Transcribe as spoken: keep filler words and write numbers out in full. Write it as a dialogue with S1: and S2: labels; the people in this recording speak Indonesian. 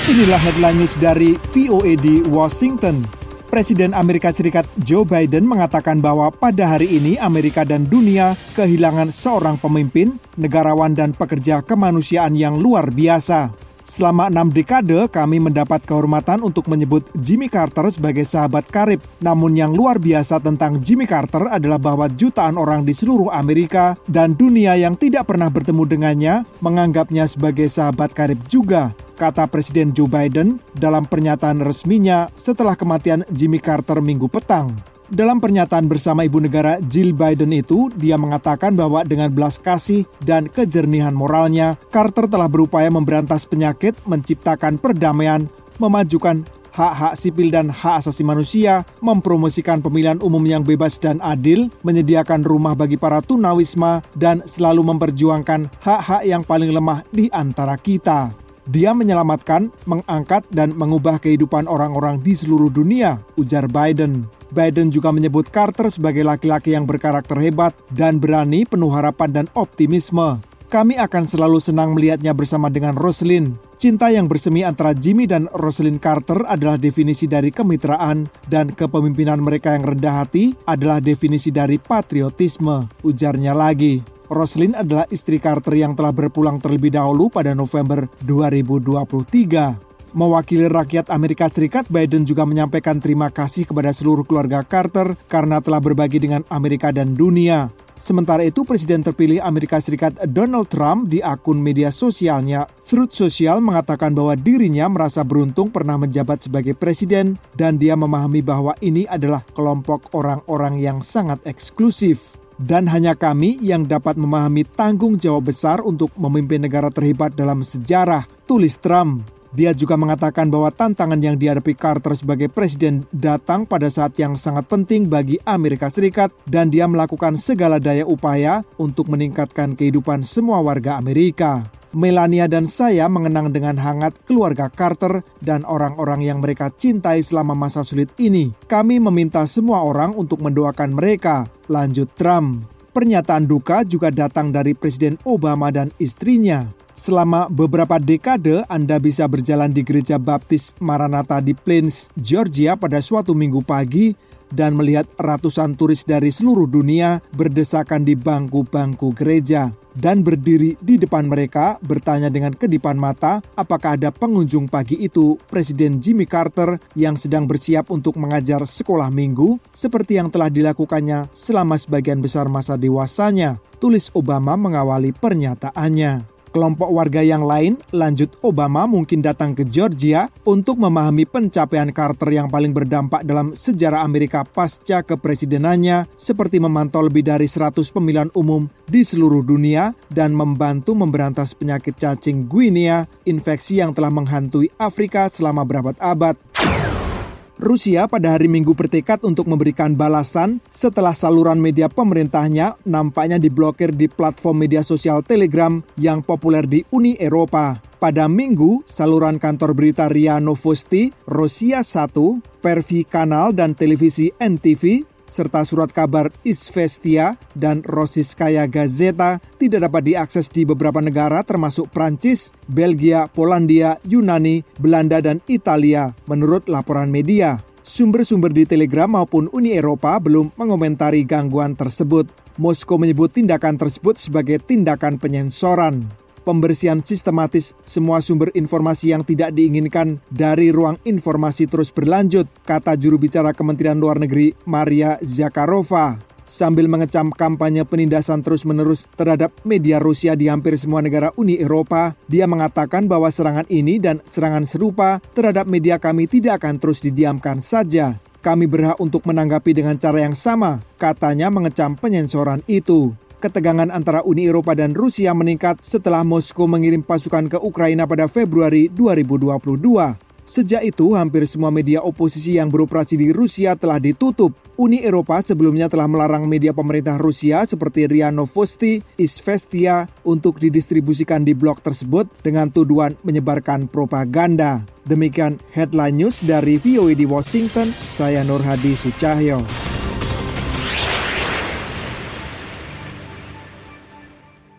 S1: Inilah headline news dari V O A di Washington. Presiden Amerika Serikat Joe Biden mengatakan bahwa pada hari ini Amerika dan dunia kehilangan seorang pemimpin, negarawan dan pekerja kemanusiaan yang luar biasa. Selama enam dekade, kami mendapat kehormatan untuk menyebut Jimmy Carter sebagai sahabat karib. Namun yang luar biasa tentang Jimmy Carter adalah bahwa jutaan orang di seluruh Amerika dan dunia yang tidak pernah bertemu dengannya menganggapnya sebagai sahabat karib juga, kata Presiden Joe Biden dalam pernyataan resminya setelah kematian Jimmy Carter minggu petang. Dalam pernyataan bersama ibu negara Jill Biden itu, dia mengatakan bahwa dengan belas kasih dan kejernihan moralnya, Carter telah berupaya memberantas penyakit, menciptakan perdamaian, memajukan hak-hak sipil dan hak asasi manusia, mempromosikan pemilihan umum yang bebas dan adil, menyediakan rumah bagi para tunawisma, dan selalu memperjuangkan hak-hak yang paling lemah di antara kita. Dia menyelamatkan, mengangkat, dan mengubah kehidupan orang-orang di seluruh dunia, ujar Biden. Biden juga menyebut Carter sebagai laki-laki yang berkarakter hebat dan berani, penuh harapan dan optimisme. Kami akan selalu senang melihatnya bersama dengan Rosalynn. Cinta yang bersemi antara Jimmy dan Rosalynn Carter adalah definisi dari kemitraan, dan kepemimpinan mereka yang rendah hati adalah definisi dari patriotisme, ujarnya lagi. Rosalynn adalah istri Carter yang telah berpulang terlebih dahulu pada November dua ribu dua puluh tiga. Mewakili rakyat Amerika Serikat, Biden juga menyampaikan terima kasih kepada seluruh keluarga Carter karena telah berbagi dengan Amerika dan dunia. Sementara itu, Presiden terpilih Amerika Serikat Donald Trump di akun media sosialnya Truth Social mengatakan bahwa dirinya merasa beruntung pernah menjabat sebagai presiden dan dia memahami bahwa ini adalah kelompok orang-orang yang sangat eksklusif. Dan hanya kami yang dapat memahami tanggung jawab besar untuk memimpin negara terhebat dalam sejarah, tulis Trump. Dia juga mengatakan bahwa tantangan yang dihadapi Carter sebagai presiden datang pada saat yang sangat penting bagi Amerika Serikat dan dia melakukan segala daya upaya untuk meningkatkan kehidupan semua warga Amerika. Melania dan saya mengenang dengan hangat keluarga Carter dan orang-orang yang mereka cintai selama masa sulit ini. Kami meminta semua orang untuk mendoakan mereka, lanjut Trump. Pernyataan duka juga datang dari Presiden Obama dan istrinya. Selama beberapa dekade, Anda bisa berjalan di Gereja Baptis Maranatha di Plains, Georgia pada suatu minggu pagi dan melihat ratusan turis dari seluruh dunia berdesakan di bangku-bangku gereja. Dan berdiri di depan mereka bertanya dengan kedipan mata apakah ada pengunjung pagi itu Presiden Jimmy Carter yang sedang bersiap untuk mengajar sekolah minggu seperti yang telah dilakukannya selama sebagian besar masa dewasanya, tulis Obama mengawali pernyataannya. Kelompok warga yang lain, lanjut Obama, mungkin datang ke Georgia untuk memahami pencapaian Carter yang paling berdampak dalam sejarah Amerika pasca kepresidenannya, seperti memantau lebih dari seratus pemilihan umum di seluruh dunia dan membantu memberantas penyakit cacing Guinea, infeksi yang telah menghantui Afrika selama berabad-abad. Rusia pada hari Minggu bertekad untuk memberikan balasan setelah saluran media pemerintahnya nampaknya diblokir di platform media sosial Telegram yang populer di Uni Eropa. Pada Minggu, saluran kantor berita R I A Novosti, Rossiya satu, Pervy Kanal dan televisi N T V, serta surat kabar Izvestia dan Rossiyskaya Gazeta tidak dapat diakses di beberapa negara termasuk Prancis, Belgia, Polandia, Yunani, Belanda, dan Italia, menurut laporan media. Sumber-sumber di Telegram maupun Uni Eropa belum mengomentari gangguan tersebut. Moskow menyebut tindakan tersebut sebagai tindakan penyensoran. Pembersihan sistematis semua sumber informasi yang tidak diinginkan dari ruang informasi terus berlanjut, kata juru bicara Kementerian Luar Negeri Maria Zakharova. Sambil mengecam kampanye penindasan terus-menerus terhadap media Rusia di hampir semua negara Uni Eropa, dia mengatakan bahwa serangan ini dan serangan serupa terhadap media kami tidak akan terus didiamkan saja. Kami berhak untuk menanggapi dengan cara yang sama, katanya mengecam penyensoran itu. Ketegangan antara Uni Eropa dan Rusia meningkat setelah Moskow mengirim pasukan ke Ukraina pada Februari dua ribu dua puluh dua. Sejak itu, hampir semua media oposisi yang beroperasi di Rusia telah ditutup. Uni Eropa sebelumnya telah melarang media pemerintah Rusia seperti R I A Novosti, Izvestia untuk didistribusikan di blog tersebut dengan tuduhan menyebarkan propaganda. Demikian headline news dari V O A di Washington, saya Nur Hadi Sucahyo.